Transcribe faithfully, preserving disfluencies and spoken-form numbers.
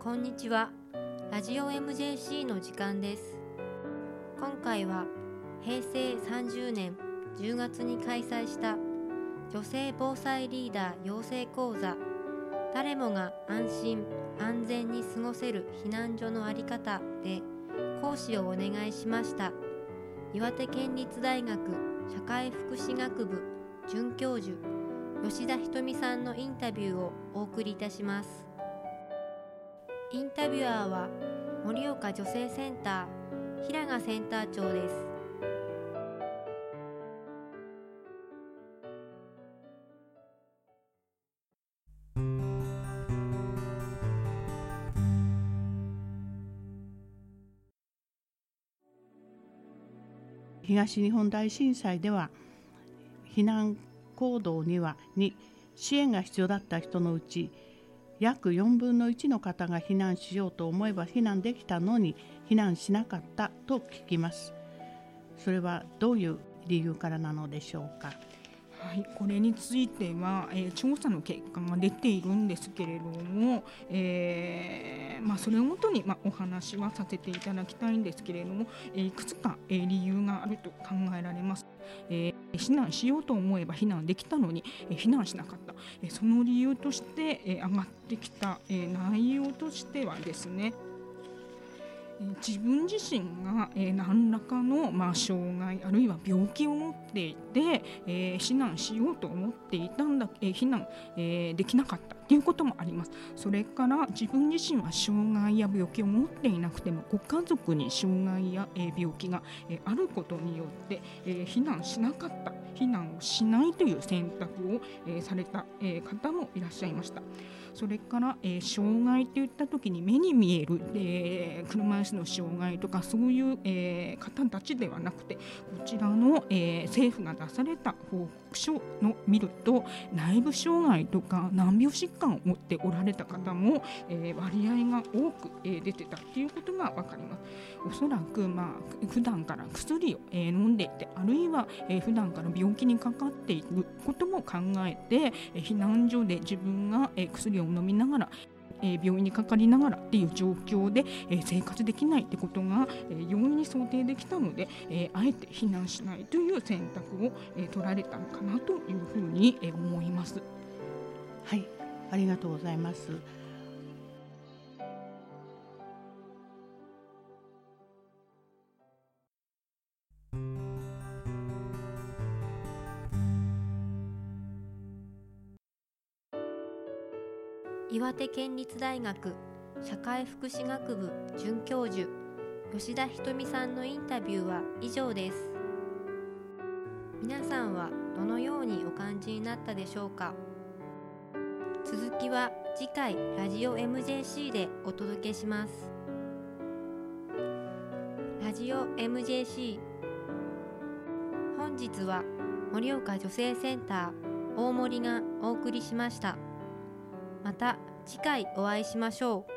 こんにちは。ラジオ エムジェーシー の時間です。今回はへいせいさんじゅうねんじゅうがつに開催した女性防災リーダー養成講座、誰もが安心安全に過ごせる避難所のあり方で講師をお願いしました岩手県立大学社会福祉学部准教授吉田ひとみさんのインタビューをお送りいたします。インタビュアーは盛岡女性センター平賀センター長です。 東日本大震災では避難行動にはに支援が必要だった人のうち約よんぶんのいちの方が避難しようと思えば避難できたのに避難しなかったと聞きます。それはどういう理由からなのでしょうか。 はい、これについては、えー、調査の結果が出ているんですけれども、えーまあ、それをもとに、まあ、お話はさせていただきたいんですけれども、えー、いくつか、えー、理由があると考えられます。えー避難しようと思えば避難できたのに、えー、避難しなかった、えー、その理由として、えー、上がってきた、えー、内容としてはですね、自分自身が、えー、何らかの、まあ、障害あるいは病気を持っていて、えー、避難しようと思っていたんだ、えー、避難、えー、できなかったということもあります。それから自分自身は障害や病気を持っていなくてもご家族に障害や、えー、病気が、えー、あることによって、えー、避難しなかった避難をしないという選択を、えー、された、えー、方もいらっしゃいました。それから、えー、障害といった時に目に見える、えー、車椅子の障害とかそういう、えー、方たちではなくてこちらの、えー、政府が出された報告書の見ると内部障害とか難病疾患を持っておられた方も、えー、割合が多く、えー、出てたということが分かります。おそらく、まあ、普段から薬を、えー、飲んでいてあるいは、えー、普段から病気にかかっていることも考えて、えー、避難所で自分が、えー、薬を飲みながら、えー、病院にかかりながらっていう状況で、えー、生活できないってことが、えー、容易に想定できたので、えー、あえて避難しないという選択を、えー、取られたのかなというふうに、えー、思います。 はい、ありがとうございます。 岩手県立大学社会福祉学部准教授吉田ひとみさんのインタビューは以上です。皆さんはどのようにお感じになったでしょうか。続きは次回ラジオ エムジェーシー でお届けします。ラジオ エムジェーシー 本日は盛岡女性センター大森がお送りしました。また次回お会いしましょう。